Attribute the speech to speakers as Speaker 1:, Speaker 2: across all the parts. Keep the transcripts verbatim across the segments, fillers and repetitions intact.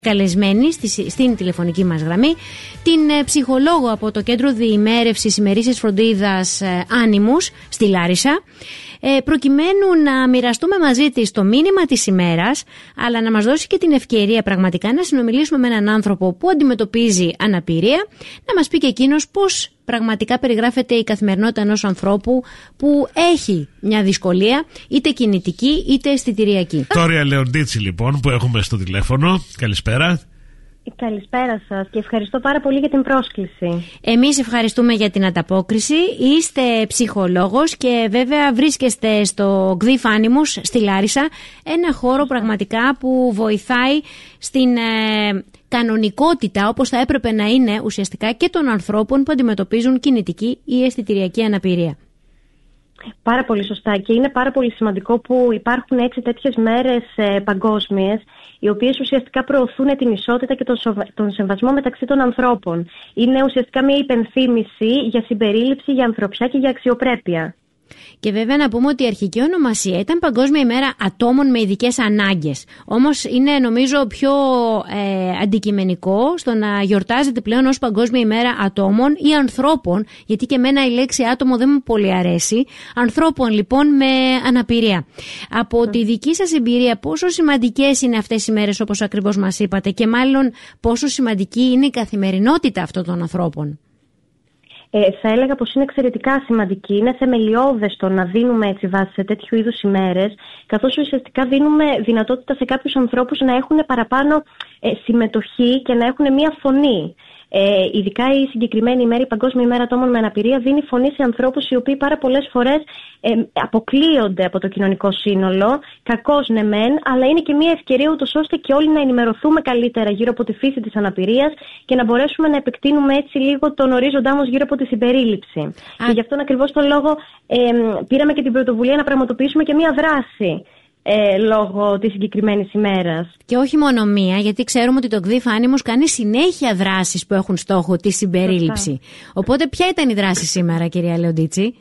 Speaker 1: Καλεσμένη στη, στην τηλεφωνική μας γραμμή την ε, ψυχολόγο από το Κέντρο Διημέρευσης Ημερήσιας Φροντίδας ε, Άνιμους στη Λάρισα, ε, προκειμένου να μοιραστούμε μαζί της το μήνυμα της ημέρας, αλλά να μας δώσει και την ευκαιρία πραγματικά να συνομιλήσουμε με έναν άνθρωπο που αντιμετωπίζει αναπηρία, να μας πει και εκείνος πώς πραγματικά περιγράφεται η καθημερινότητα ενός ανθρώπου που έχει μια δυσκολία, είτε κινητική είτε αισθητηριακή.
Speaker 2: Τώρα Λεοντίτση λοιπόν που έχουμε στο τηλέφωνο. Καλησπέρα.
Speaker 3: Καλησπέρα σας και ευχαριστώ πάρα πολύ για την πρόσκληση.
Speaker 1: Εμείς ευχαριστούμε για την ανταπόκριση. Είστε ψυχολόγος και βέβαια βρίσκεστε στο ΚΔΙΦ Άνιμους στη Λάρισα, ένα χώρο πραγματικά που βοηθάει στην ε, κανονικότητα, όπως θα έπρεπε να είναι ουσιαστικά, και των ανθρώπων που αντιμετωπίζουν κινητική ή αισθητηριακή αναπηρία.
Speaker 3: Πάρα πολύ σωστά, και είναι πάρα πολύ σημαντικό που υπάρχουν έτσι τέτοιες μέρες ε, παγκόσμιες, οι οποίες ουσιαστικά προωθούν την ισότητα και τον, σοβα... τον σεβασμό μεταξύ των ανθρώπων. Είναι ουσιαστικά μια υπενθύμηση για συμπερίληψη, για ανθρωπιά και για αξιοπρέπεια.
Speaker 1: Και βέβαια να πούμε ότι η αρχική ονομασία ήταν Παγκόσμια ημέρα ατόμων με ειδικές ανάγκες. Όμως είναι νομίζω πιο ε, αντικειμενικό στο να γιορτάζεται πλέον ως Παγκόσμια ημέρα ατόμων ή ανθρώπων, γιατί και εμένα η λέξη άτομο δεν μου πολύ αρέσει. Ανθρώπων λοιπόν με αναπηρία. Από mm. τη δική σας εμπειρία, πόσο σημαντικές είναι αυτές οι μέρες όπως ακριβώς μας είπατε, και μάλλον πόσο σημαντική είναι η καθημερινότητα αυτών των ανθρώπων?
Speaker 3: Ε, θα έλεγα πως είναι εξαιρετικά σημαντική. Είναι θεμελιώδες το να δίνουμε έτσι βάση σε τέτοιου είδους ημέρες, καθώς ουσιαστικά δίνουμε δυνατότητα σε κάποιους ανθρώπους να έχουν παραπάνω ε, συμμετοχή και να έχουν μία φωνή. Ε, ειδικά η συγκεκριμένη ημέρα, η Παγκόσμια ημέρα ατόμων με αναπηρία, δίνει φωνή σε ανθρώπους οι οποίοι πάρα πολλές φορές ε, αποκλείονται από το κοινωνικό σύνολο, κακώς ναι μεν, αλλά είναι και μια ευκαιρία ούτως ώστε και όλοι να ενημερωθούμε καλύτερα γύρω από τη φύση της αναπηρίας και να μπορέσουμε να επεκτείνουμε έτσι λίγο τον ορίζοντά μας γύρω από τη συμπερίληψη. Α. Και γι' αυτόν ακριβώς τον λόγο ε, πήραμε και την πρωτοβουλία να πραγματοποιήσουμε και μια δράση Ε, λόγω της συγκεκριμένης ημέρας.
Speaker 1: Και όχι μόνο μία, γιατί ξέρουμε ότι το ΚΔΙΦ Άνιμους κάνει συνέχεια δράσεις που έχουν στόχο τη συμπερίληψη. Φωστά. Οπότε ποια ήταν η δράση σήμερα, κυρία Λεοντίτση?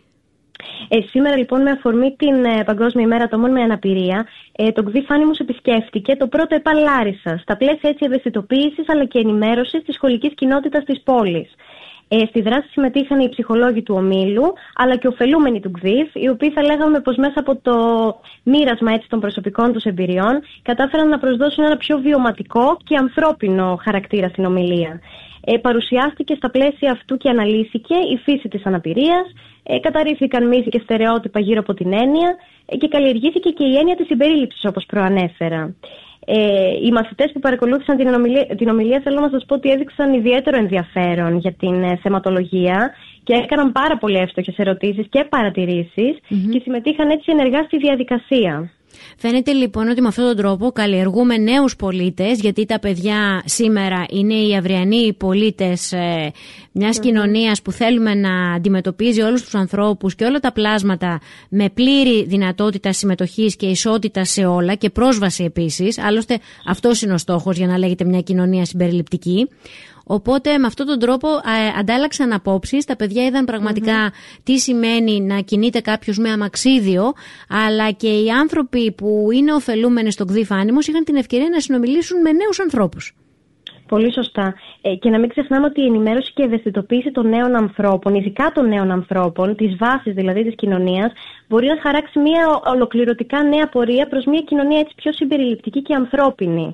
Speaker 3: Ε, σήμερα λοιπόν, με αφορμή την ε, Παγκόσμια ημέρα ατόμων με αναπηρία, ε, το ΚΔΙΦ Άνιμους επισκέφτηκε το πρώτο ΕΠΑ Λάρισα, στα πλαίσια έτσι ευαισθητοποίησης αλλά και ενημέρωσης της σχολικής κοινότητας της πόλης. Ε, στη δράση συμμετείχαν οι ψυχολόγοι του ομίλου, αλλά και ωφελούμενοι του ΚΔΙΦ, οι οποίοι θα λέγαμε πως μέσα από το μοίρασμα έτσι των προσωπικών τους εμπειριών κατάφεραν να προσδώσουν ένα πιο βιωματικό και ανθρώπινο χαρακτήρα στην ομιλία. Ε, παρουσιάστηκε στα πλαίσια αυτού και αναλύθηκε η φύση της αναπηρίας, ε, καταρρίφθηκαν μύθοι και στερεότυπα γύρω από την έννοια ε, και καλλιεργήθηκε και η έννοια της συμπερίληψης, όπως προανέφερα. Ε, οι μαθητές που παρακολούθησαν την ομιλία, την ομιλία θέλω να σας πω ότι έδειξαν ιδιαίτερο ενδιαφέρον για την ε, θεματολογία και έκαναν πάρα πολύ εύστοχες ερωτήσεις και παρατηρήσεις mm-hmm. και συμμετείχαν έτσι ενεργά στη διαδικασία.
Speaker 1: Φαίνεται λοιπόν ότι με αυτόν τον τρόπο καλλιεργούμε νέους πολίτες, γιατί τα παιδιά σήμερα είναι οι αυριανοί πολίτες ε, μιας mm-hmm. κοινωνίας που θέλουμε να αντιμετωπίζει όλους τους ανθρώπους και όλα τα πλάσματα με πλήρη δυνατότητα συμμετοχής και ισότητα σε όλα και πρόσβαση επίσης. Άλλωστε αυτός είναι ο στόχος για να λέγεται μια κοινωνία συμπεριληπτική. Οπότε με αυτόν τον τρόπο ε, αντάλλαξαν απόψεις, τα παιδιά είδαν πραγματικά mm-hmm. τι σημαίνει να κινείται κάποιος με αμαξίδιο, αλλά και οι άνθρωποι που είναι ωφελούμενοι στο ΚΔΙΦ Άνιμους είχαν την ευκαιρία να συνομιλήσουν με νέους ανθρώπους.
Speaker 3: Πολύ σωστά. Ε, και να μην ξεχνάμε ότι η ενημέρωση και η ευαισθητοποίηση των νέων ανθρώπων, ειδικά των νέων ανθρώπων, της βάσης δηλαδή της κοινωνίας, μπορεί να χαράξει μια ολοκληρωτικά νέα πορεία προς μια κοινωνία έτσι πιο συμπεριληπτική και ανθρώπινη.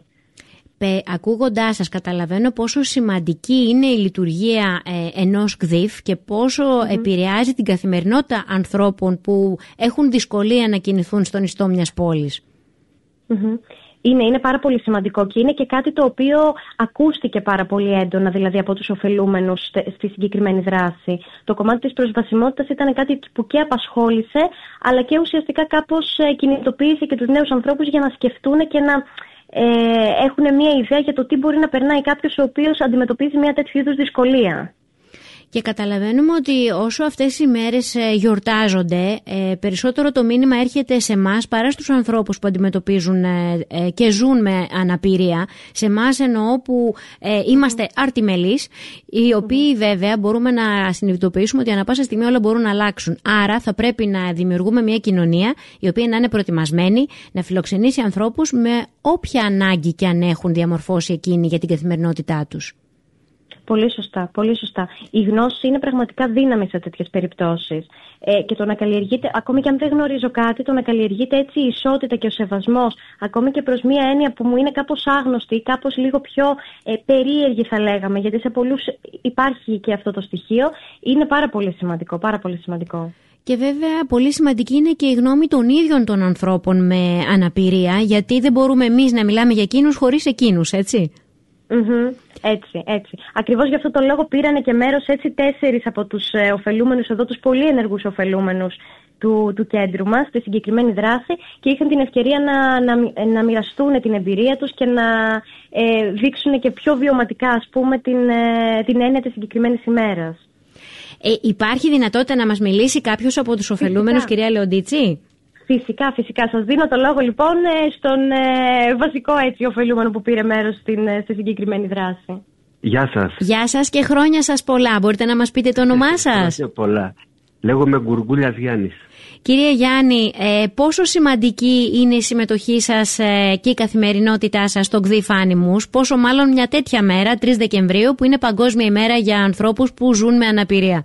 Speaker 1: Ακούγοντάς σας καταλαβαίνω πόσο σημαντική είναι η λειτουργία ε, ενός ΚΔΙΦ και πόσο mm-hmm. επηρεάζει την καθημερινότητα ανθρώπων που έχουν δυσκολία να κινηθούν στον ιστό μιας πόλης.
Speaker 3: Mm-hmm. Είναι, είναι πάρα πολύ σημαντικό και είναι και κάτι το οποίο ακούστηκε πάρα πολύ έντονα δηλαδή από τους ωφελούμενους στη συγκεκριμένη δράση. Το κομμάτι της προσβασιμότητας ήταν κάτι που και απασχόλησε, αλλά και ουσιαστικά κάπως κινητοποίησε και τους νέους ανθρώπους για να σκεφτούν και να Ε, έχουν μια ιδέα για το τι μπορεί να περνάει κάποιος ο οποίος αντιμετωπίζει μια τέτοιου είδους δυσκολία.
Speaker 1: Και καταλαβαίνουμε ότι όσο αυτές οι μέρες γιορτάζονται, περισσότερο το μήνυμα έρχεται σε εμάς παρά στους ανθρώπους που αντιμετωπίζουν και ζουν με αναπηρία. Σε εμάς εννοώ που είμαστε αρτιμελείς, οι οποίοι βέβαια μπορούμε να συνειδητοποιήσουμε ότι ανά πάσα στιγμή όλα μπορούν να αλλάξουν. Άρα θα πρέπει να δημιουργούμε μια κοινωνία η οποία να είναι προετοιμασμένη, να φιλοξενήσει ανθρώπους με όποια ανάγκη και αν έχουν διαμορφώσει εκείνοι για την καθημερινότητά τους.
Speaker 3: Πολύ σωστά, πολύ σωστά. Η γνώση είναι πραγματικά δύναμη σε τέτοιες περιπτώσεις. Ε, και το να καλλιεργείται, ακόμη και αν δεν γνωρίζω κάτι, το να καλλιεργείται έτσι η ισότητα και ο σεβασμός, ακόμη και προς μία έννοια που μου είναι κάπως άγνωστη, κάπως λίγο πιο ε, περίεργη θα λέγαμε, γιατί σε πολλούς υπάρχει και αυτό το στοιχείο, είναι πάρα πολύ σημαντικό, πάρα πολύ σημαντικό.
Speaker 1: Και βέβαια πολύ σημαντική είναι και η γνώμη των ίδιων των ανθρώπων με αναπηρία, γιατί δεν μπορούμε εμείς να μιλάμε για εκείνους χωρίς εκείνους, έτσι.
Speaker 3: Mm-hmm. Έτσι, έτσι. Ακριβώς γι' αυτό το λόγο πήρανε και μέρος έτσι τέσσερις από τους ε, ωφελούμενους εδώ, τους πολύ ενεργούς ωφελούμενους του, του κέντρου μας, στη συγκεκριμένη δράση, και είχαν την ευκαιρία να, να, να μοιραστούν την εμπειρία τους και να ε, δείξουν και πιο βιωματικά, ας πούμε, την, ε, την έννοια της συγκεκριμένης ημέρας.
Speaker 1: Ε, υπάρχει δυνατότητα να μας μιλήσει κάποιος από τους ωφελούμενους, κυρία Λεοντίτση?
Speaker 3: Φυσικά, φυσικά. Σας δίνω το λόγο λοιπόν στον ε, βασικό έτσι ωφελούμενο που πήρε μέρος στην, στη συγκεκριμένη δράση.
Speaker 4: Γεια σας.
Speaker 1: Γεια σας και χρόνια σας πολλά. Μπορείτε να μας πείτε το όνομά σας?
Speaker 4: Χρόνια πολλά. Λέγομαι Γκουργούλιας Γιάννης.
Speaker 1: Κύριε Γιάννη, ε, πόσο σημαντική είναι η συμμετοχή σας ε, και η καθημερινότητά σας στο ΚΔΙ Φάνιμους, πόσο μάλλον μια τέτοια μέρα, τρεις Δεκεμβρίου, που είναι Παγκόσμια ημέρα για ανθρώπους που ζουν με αναπηρία?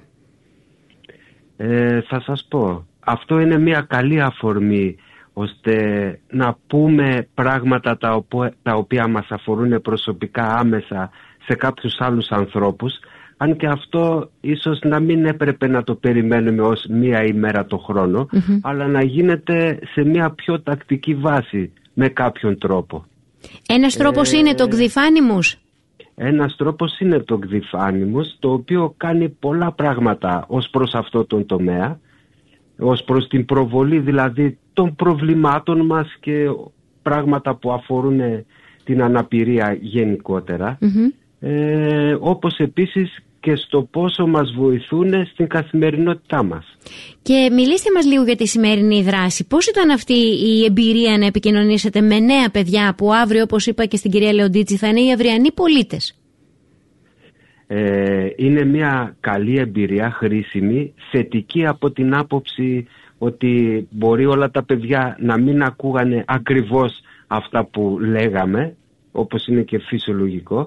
Speaker 4: Ε, θα σας πω. Αυτό είναι μια καλή αφορμή ώστε να πούμε πράγματα τα, οπο, τα οποία μας αφορούν προσωπικά άμεσα σε κάποιους άλλους ανθρώπους, αν και αυτό ίσως να μην έπρεπε να το περιμένουμε ως μία ημέρα το χρόνο, mm-hmm. αλλά να γίνεται σε μια πιο τακτική βάση με κάποιον τρόπο.
Speaker 1: Ένας τρόπος ε, είναι το ΚΔΙ Φάνιμους.
Speaker 4: Ένας τρόπος είναι το ΚΔΙ Φάνιμους, το οποίο κάνει πολλά πράγματα ως προς αυτό τον τομέα, ως προς την προβολή δηλαδή των προβλημάτων μας και πράγματα που αφορούν την αναπηρία γενικότερα, mm-hmm. ε, όπως επίσης και στο πόσο μας βοηθούν στην καθημερινότητά μας.
Speaker 1: Και μιλήστε μας λίγο για τη σημερινή δράση. Πώς ήταν αυτή η εμπειρία να επικοινωνήσετε με νέα παιδιά που αύριο, όπως είπα και στην κυρία Λεοντίτση, θα είναι οι αυριανοί πολίτες?
Speaker 4: Ε, είναι μια καλή εμπειρία, χρήσιμη, θετική από την άποψη ότι μπορεί όλα τα παιδιά να μην ακούγανε ακριβώς αυτά που λέγαμε, όπως είναι και φυσιολογικό.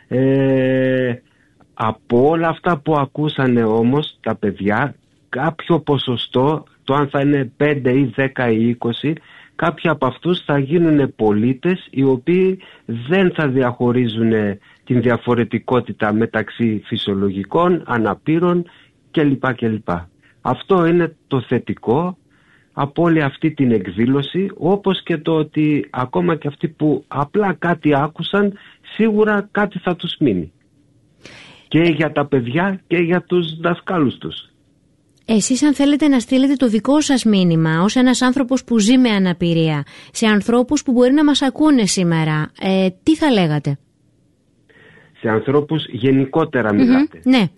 Speaker 4: Ε, από όλα αυτά που ακούσανε όμως τα παιδιά, κάποιο ποσοστό, το αν θα είναι πέντε ή δέκα ή είκοσι, κάποιοι από αυτούς θα γίνουν πολίτες οι οποίοι δεν θα διαχωρίζουν την διαφορετικότητα μεταξύ φυσιολογικών, αναπήρων κλπ. κλπ. Αυτό είναι το θετικό από όλη αυτή την εκδήλωση, όπως και το ότι ακόμα και αυτοί που απλά κάτι άκουσαν, σίγουρα κάτι θα τους μείνει. Και για τα παιδιά και για τους δασκάλους τους.
Speaker 1: Εσείς αν θέλετε να στείλετε το δικό σας μήνυμα ως ένας άνθρωπος που ζει με αναπηρία σε ανθρώπους που μπορεί να μας ακούνε σήμερα, ε, τι θα λέγατε?
Speaker 4: Σε ανθρώπους γενικότερα μιλάτε?
Speaker 1: Mm-hmm, ναι.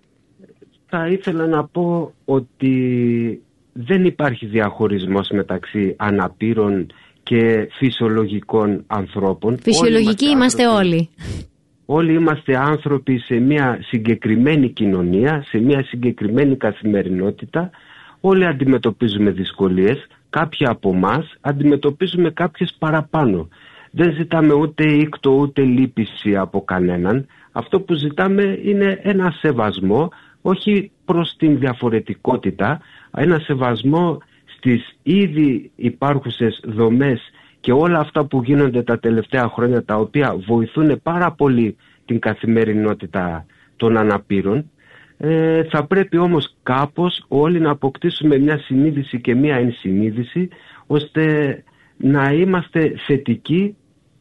Speaker 4: Θα ήθελα να πω ότι δεν υπάρχει διαχωρισμός μεταξύ αναπήρων και φυσιολογικών ανθρώπων.
Speaker 1: Φυσιολογικοί όλοι είμαστε, είμαστε όλοι.
Speaker 4: Όλοι είμαστε άνθρωποι σε μια συγκεκριμένη κοινωνία, σε μια συγκεκριμένη καθημερινότητα. Όλοι αντιμετωπίζουμε δυσκολίες. Κάποιοι από εμάς αντιμετωπίζουμε κάποιες παραπάνω. Δεν ζητάμε ούτε ήκτο ούτε λύπηση από κανέναν. Αυτό που ζητάμε είναι ένα σεβασμό, όχι προς την διαφορετικότητα, ένα σεβασμό στις ήδη υπάρχουσες δομές και όλα αυτά που γίνονται τα τελευταία χρόνια, τα οποία βοηθούν πάρα πολύ την καθημερινότητα των αναπήρων. Ε, θα πρέπει όμως κάπως όλοι να αποκτήσουμε μια συνείδηση και μια ενσυνείδηση, ώστε να είμαστε θετικοί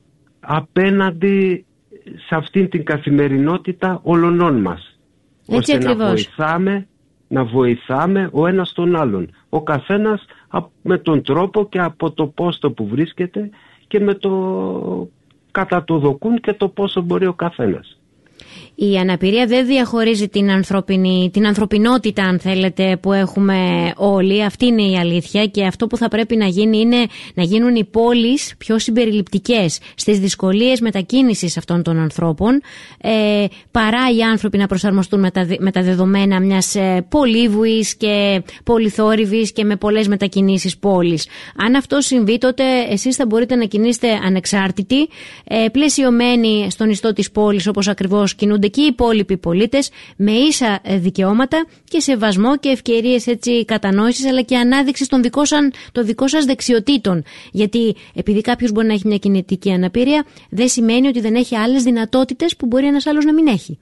Speaker 4: απέναντι σε αυτήν την καθημερινότητα όλων μας.
Speaker 1: Έτσι
Speaker 4: ώστε
Speaker 1: ακριβώς.
Speaker 4: να βοηθάμε, να βοηθάμε ο ένας τον άλλον. Ο καθένας με τον τρόπο και από το πόστο που βρίσκεται και με το κατά το δοκούν και το πόσο μπορεί ο καθένας.
Speaker 1: Η αναπηρία δεν διαχωρίζει την, ανθρωπινή, την ανθρωπινότητα, αν θέλετε, που έχουμε όλοι. Αυτή είναι η αλήθεια, και αυτό που θα πρέπει να γίνει είναι να γίνουν οι πόλεις πιο συμπεριληπτικές στις δυσκολίες μετακίνησης αυτών των ανθρώπων, ε, παρά οι άνθρωποι να προσαρμοστούν με τα, με τα δεδομένα μιας ε, πολύβουης και πολυθόρυβης και με πολλές μετακινήσεις πόλης. Αν αυτό συμβεί, τότε εσείς θα μπορείτε να κινείστε ανεξάρτητοι, ε, πλαισιωμένοι στον ιστό της πόλης, όπως ακριβώς κινούνται και οι υπόλοιποι πολίτες, με ίσα δικαιώματα και σεβασμό και ευκαιρίες έτσι κατανόησης, αλλά και ανάδειξης των δικών σας, των δικών σας δεξιοτήτων. Γιατί επειδή κάποιος μπορεί να έχει μια κινητική αναπηρία, δεν σημαίνει ότι δεν έχει άλλες δυνατότητες που μπορεί ένας άλλος να μην έχει.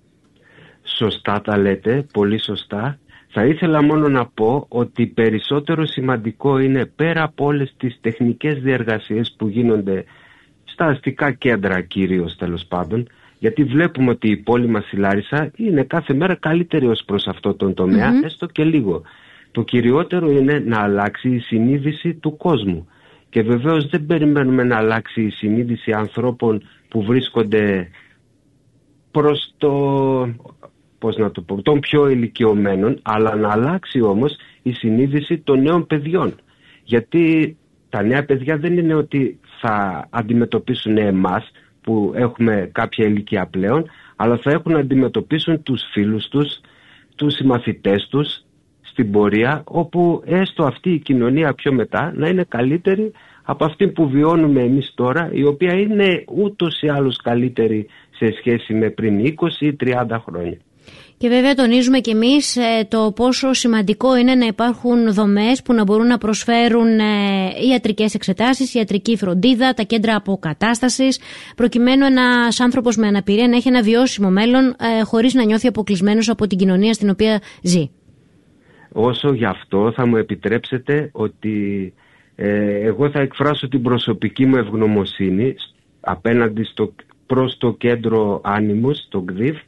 Speaker 4: Σωστά τα λέτε, πολύ σωστά. Θα ήθελα μόνο να πω ότι περισσότερο σημαντικό είναι, πέρα από όλες τις τεχνικές διεργασίες που γίνονται στα αστικά κέντρα κυρίως, τέλος πάντων, γιατί βλέπουμε ότι η πόλη μας η Λάρισα είναι κάθε μέρα καλύτερη ως προς αυτό τον τομέα, mm-hmm. έστω και λίγο. Το κυριότερο είναι να αλλάξει η συνείδηση του κόσμου. Και βεβαίως δεν περιμένουμε να αλλάξει η συνείδηση ανθρώπων που βρίσκονται προς το, πώς να το πω, των πιο ηλικιωμένων, αλλά να αλλάξει όμως η συνείδηση των νέων παιδιών. Γιατί τα νέα παιδιά δεν είναι ότι θα αντιμετωπίσουν εμάς που έχουμε κάποια ηλικία πλέον, αλλά θα έχουν να αντιμετωπίσουν τους φίλους τους, τους συμμαθητές τους στην πορεία, όπου έστω αυτή η κοινωνία πιο μετά να είναι καλύτερη από αυτή που βιώνουμε εμείς τώρα, η οποία είναι ούτως ή άλλως καλύτερη σε σχέση με πριν είκοσι ή τριάντα χρόνια.
Speaker 1: Και βέβαια τονίζουμε και εμείς το πόσο σημαντικό είναι να υπάρχουν δομές που να μπορούν να προσφέρουν ιατρικές εξετάσεις, ιατρική φροντίδα, τα κέντρα αποκατάστασης, προκειμένου ένας άνθρωπος με αναπηρία να έχει ένα βιώσιμο μέλλον χωρίς να νιώθει αποκλεισμένος από την κοινωνία στην οποία ζει.
Speaker 4: Όσο γι' αυτό θα μου επιτρέψετε ότι ε, εγώ θα εκφράσω την προσωπική μου ευγνωμοσύνη απέναντι στο, προς το κέντρο Άνιμους, το ΚΔΙΦ,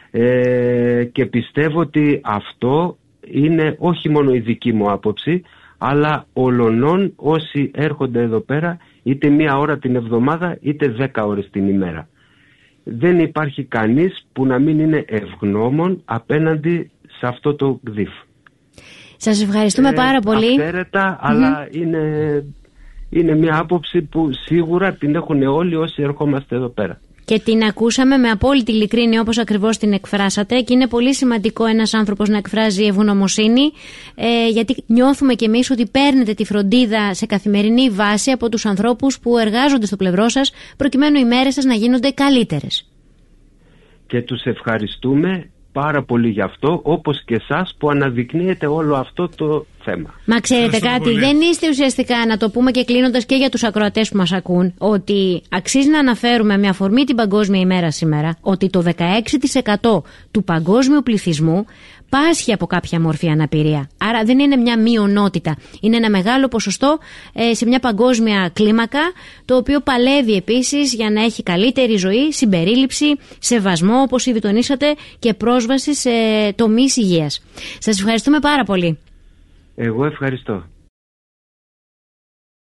Speaker 4: Ε, και πιστεύω ότι αυτό είναι όχι μόνο η δική μου άποψη, αλλά ολονών όσοι έρχονται εδώ πέρα είτε μία ώρα την εβδομάδα είτε δέκα ώρες την ημέρα. Δεν υπάρχει κανείς που να μην είναι ευγνώμων απέναντι σε αυτό το ΚΔΙΦ.
Speaker 1: Σας ευχαριστούμε ε, πάρα πολύ.
Speaker 4: Αυθαίρετα, mm-hmm. αλλά είναι, είναι μια άποψη που σίγουρα την έχουν όλοι όσοι ερχόμαστε εδώ πέρα.
Speaker 1: Και την ακούσαμε με απόλυτη ειλικρίνεια, όπως ακριβώς την εκφράσατε, και είναι πολύ σημαντικό ένας άνθρωπος να εκφράζει ευγνωμοσύνη, ε, γιατί νιώθουμε κι εμείς ότι παίρνετε τη φροντίδα σε καθημερινή βάση από τους ανθρώπους που εργάζονται στο πλευρό σας, προκειμένου οι μέρες σας να γίνονται καλύτερες.
Speaker 4: Και τους ευχαριστούμε πάρα πολύ γι' αυτό, όπως και εσάς που αναδεικνύετε όλο αυτό το θέμα.
Speaker 1: Μα ξέρετε κάτι, πολύ. Δεν είστε ουσιαστικά, να το πούμε και κλείνοντας και για τους ακροατές που μας ακούν, ότι αξίζει να αναφέρουμε με αφορμή την Παγκόσμια ημέρα σήμερα, ότι το δεκαέξι τοις εκατό του παγκόσμιου πληθυσμού πάσχει από κάποια μορφή αναπηρία. Άρα δεν είναι μια μειονότητα. Είναι ένα μεγάλο ποσοστό ε, σε μια παγκόσμια κλίμακα, το οποίο παλεύει επίσης για να έχει καλύτερη ζωή, συμπερίληψη, σεβασμό, όπως ήδη τονίσατε, και πρόσβαση σε τομείς υγείας. Σας ευχαριστούμε πάρα πολύ.
Speaker 4: Εγώ ευχαριστώ.